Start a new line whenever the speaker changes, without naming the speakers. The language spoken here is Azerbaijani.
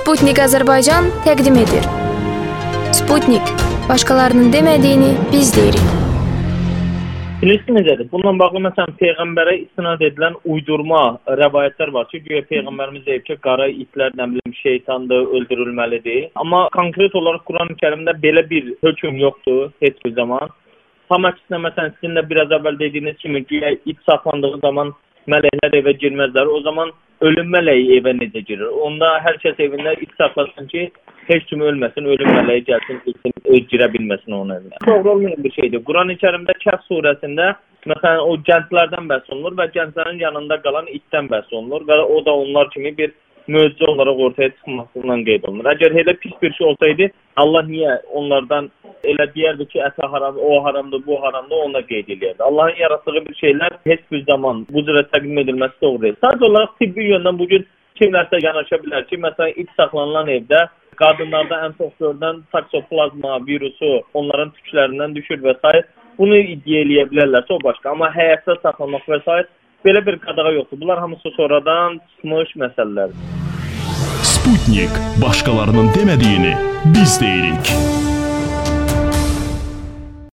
Sputnik Azərbaycan təqdim edir. Sputnik, başqalarının demədiyini biz deyirik.
Bilirsiniz necədir? Bununla bağlı məsələn Peyğəmbərə istinad edilən uydurma rəvayətlər var ki, güya Peyğəmbərimiz deyib ki, qara itlər, nə bilim, şeytandır, öldürülməlidir. Amma konkret olaraq Qurani-Kərimdə belə bir hökm yoxdur heç bir zaman. Tam əksinə məsələn sizin də biraz əvvəl dediyiniz kimi güya it saxlandığı zaman mələklər evə girməzlər. O zaman ölüm mələyi evə necə girir? Onda hər kəs evində it saxlasın ki, heç kim ölməsin, ölüm mələyi gəlsin, girə bilməsin onun evinə. Doğru olmayan bir şeydir. Qurani-Kərimdə Kəhf surəsində məsələn o gənclərdən bəhs olunur və gənclərin yanında qalan itdən bəhs olunur və o da onlar kimi bir möcüzə olaraq ortaya çıxmasından qeyd olunur. Əgər elə pis bir şey olsaydı, Allah niyə onlardan elə deyərdi ki, ətə haram, o haramdır, bu haramdır, ona qeyd edirdi. Allahın yaratdığı bir şeylər heç bir zaman bu cürə təqdim edilməsi doğru deyil. Sadəcə olaraq tibbi yöndən bugün kimlərsə yanaşa bilər ki, məsələn, it saxlanılan evdə qadınlarda ən çox görülən taksoplazma virusu onların tüklərindən düşür və s. Bunu iddia eləyə bilərlərsə o başqa. Amma həyatda saxlamaq və s. belə bir qadağa yoxdur. Bunlar hamısı sonradan çıxmış məsələlərdir.
Sputnik, başqalarının demədiyini biz deyirik.